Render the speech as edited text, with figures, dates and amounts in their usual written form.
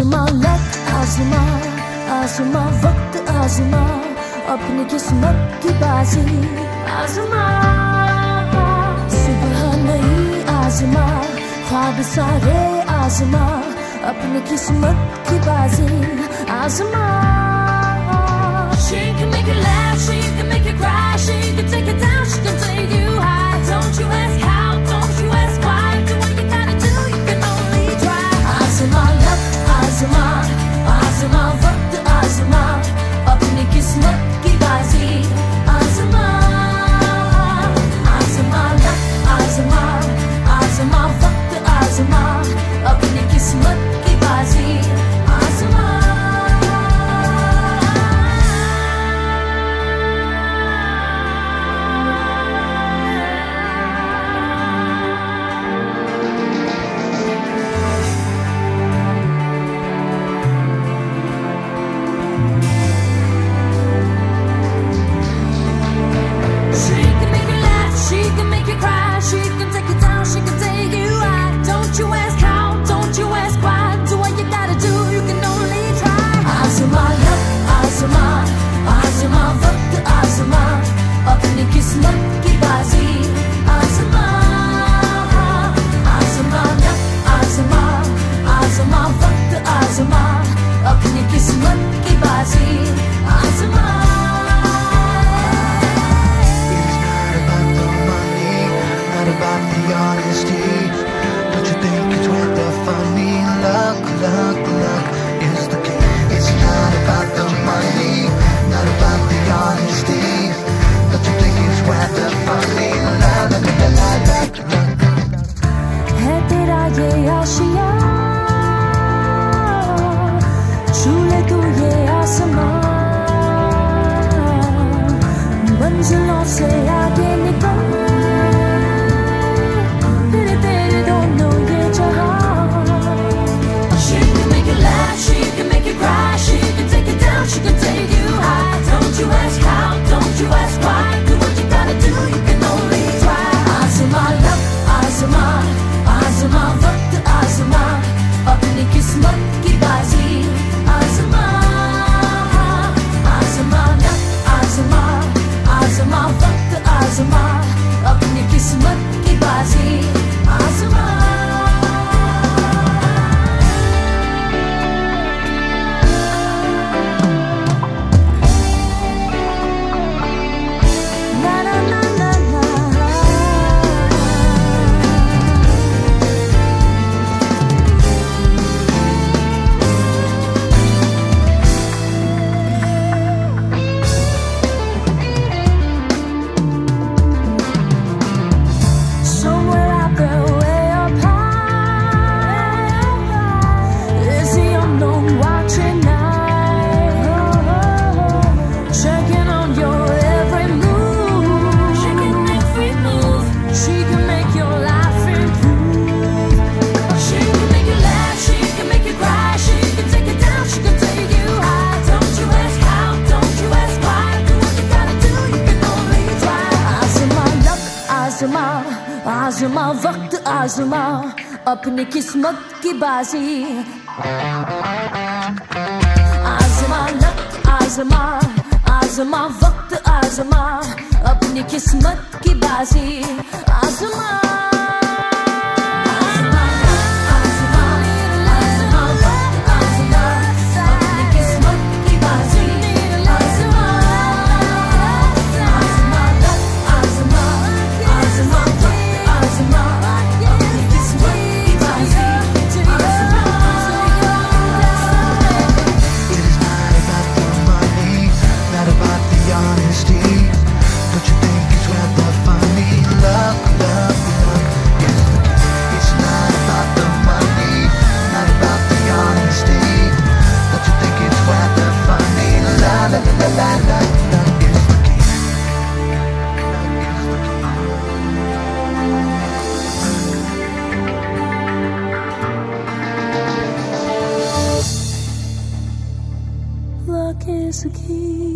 आजमा लक आजमा आजमा वक्त आजमा अपनी किस्मत की बाजी आजमा सुबह नहीं आजमा ख्वाब सारे आजमा अपनी किस्मत की बाजी आजमा She can make you laugh, she can make you cry, she can take it down, she can take you high. Don't you ask how, don't you ask why. Do what you gotta do, you can only try. आजमा luck आजमा आजमा वक्त आजमा अपनी किस्मत की बाजी आजमा आजमा लक आजमा आजमा वक्त आजमा अपनी किस्मत की बाजी आजमा She can take it down, she can take you high. Don't you ask how, don't you ask why. Do what you gotta do, you can only try. आजमा लक आजमा आजमा वक्त आजमा अपनी किस्मत की बाजी आजमा आजमा लक आजमा आजमा वक्त आजमा अपनी किस्मत की बाजी आजमा About the honesty, don't you think it's worth the funny? Luck, luck, luck is the key. It's not about the money, not about the honesty. Don't you think it's worth the funny? Luck, luck, luck, luck, luck. है तेरा ये आशिया छू ले तू ये आसमां मंजिलों से आगे निकल She can take you high. Don't you ask how, don't you ask why. Do what you gotta do, you can only try. आजमा लक आजमा आजमा वक्त आजमा अपनी किस्मत की बाजी आजमा आजमा लक आजमा आजमा वक्त आजमा अपनी किस्मत की बाजी आजमा आजमा वक्त आजमा अपनी किस्मत की बाजी आजमा लक आजमा आजमा वक्त आजमा अपनी किस्मत की बाजी आजमा Luck is the key.